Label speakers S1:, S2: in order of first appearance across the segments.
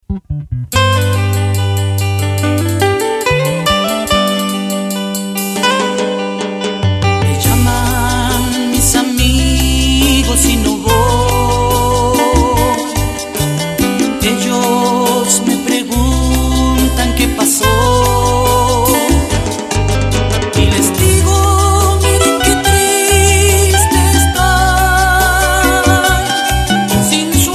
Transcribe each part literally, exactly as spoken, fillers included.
S1: Me llaman mis amigos y no voy. Ellos me preguntan qué pasó. Y les digo, miren qué triste estoy sin su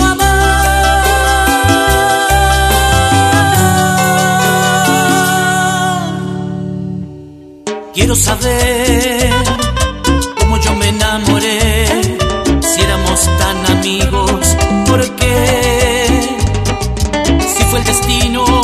S1: amor. Quiero saber cómo yo me enamoré, si éramos tan amigos, ¿por qué? Si fue el destino